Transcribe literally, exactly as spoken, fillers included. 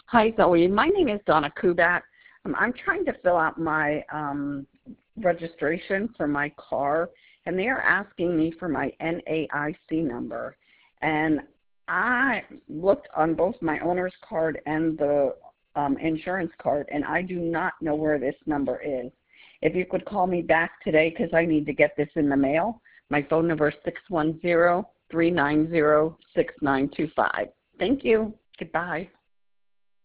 Hi, Zoe. My name is Donna Kubat. Um, I'm trying to fill out my um, registration for my car, and they are asking me for my N A I C number. And I looked on both my owner's card and the um, insurance card, and I do not know where this number is. If you could call me back today because I need to get this in the mail, my phone number is six one zero, three nine zero, six nine two five. Thank you. Goodbye.